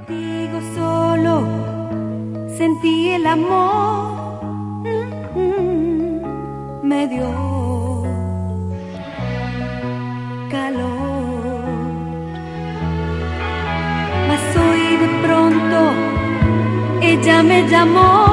Contigo solo sentí el amor, me dio calor, mas hoy de pronto ella me llamó.